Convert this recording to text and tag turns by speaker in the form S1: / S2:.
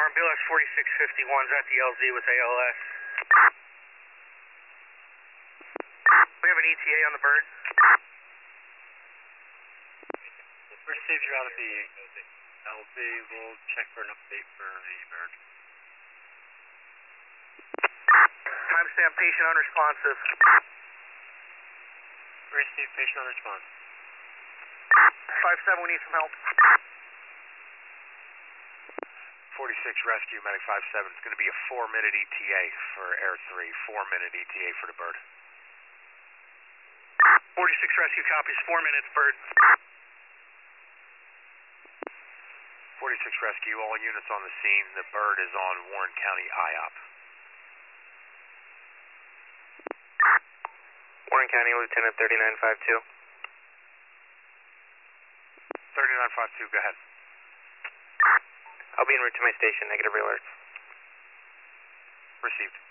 S1: BLS 4651's at the LZ with ALS. We have an ETA on the bird.
S2: Received you out of the LZ. We'll check for an update for the bird.
S1: Timestamp patient unresponsive.
S2: Received patient on response.
S1: 5-7, we need some help.
S3: 46 Rescue, Medic 57. It's going to be a 4-minute ETA for Air 3. 4-minute ETA for the bird.
S1: 46 Rescue copies, 4 minutes, bird.
S3: 46 Rescue, all units on the scene. The bird is on Warren County IOP.
S4: Warren County, Lieutenant 3952.
S3: 3952, go ahead.
S4: I'll be en route to my station, negative alerts.
S3: Received.